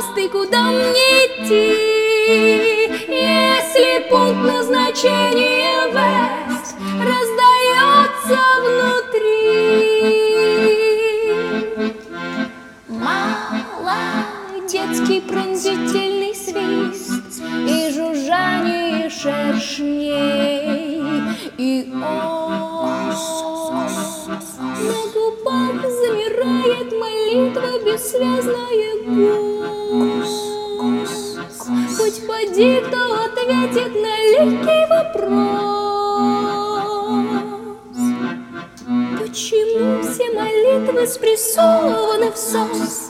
мост и куда мне идти? Если пункт назначения Вест раздается внутри. Детский пронзительный свист и жужжание шершней, и он на губах замирает молитва бессвязная гусь. Хоть поди, кто ответит на легкий вопрос: почему все молитвы спрессованы в сос?